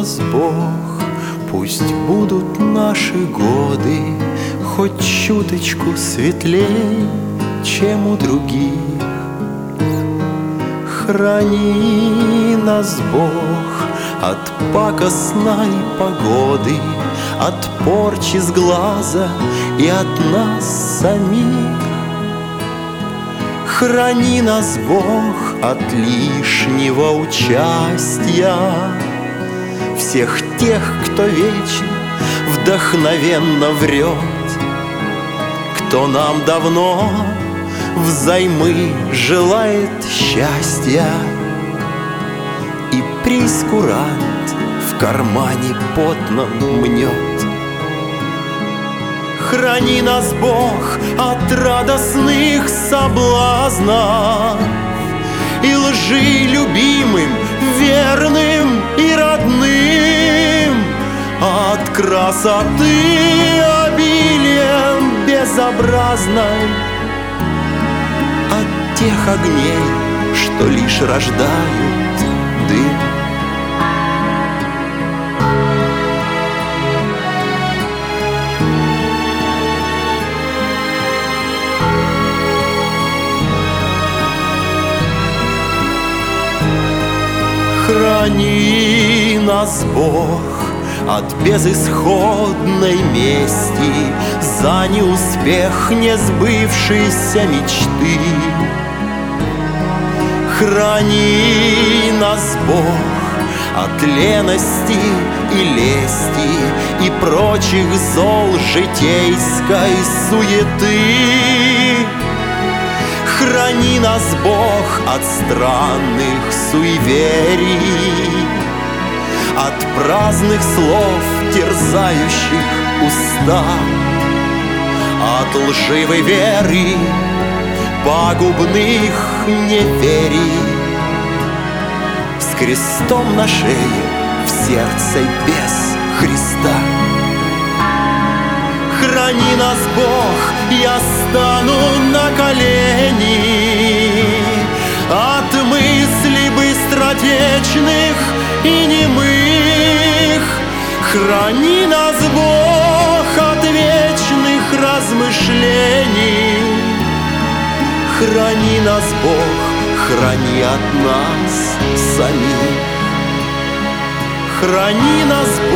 нас Бог, пусть будут наши годы хоть чуточку светлей, чем у других. Храни нас Бог от пакостной погоды, от порчи с глаза и от нас самих. Храни нас Бог от лишнего участия всех тех, кто вечно вдохновенно врет, кто нам давно взаймы желает счастья и прейскурант в кармане потном мнет. Храни нас Бог от радостных соблазнов и лжи любимым, верным и родным, от красоты обилием безобразной, от тех огней, что лишь рождают дым. Храни нас Бог от безысходной мести за неуспех несбывшейся мечты. Храни нас Бог от лености и лести и прочих зол житейской суеты. Храни нас Бог от странных суеверий, от праздных слов, терзающих уста, от лживой веры, пагубных неверий, с крестом на шее, в сердце без Христа. Храни нас Бог, я стану на колени от мыслей быстротечных и немых. Храни нас Бог от вечных размышлений. Храни нас Бог, храни от нас самих. Храни нас Бог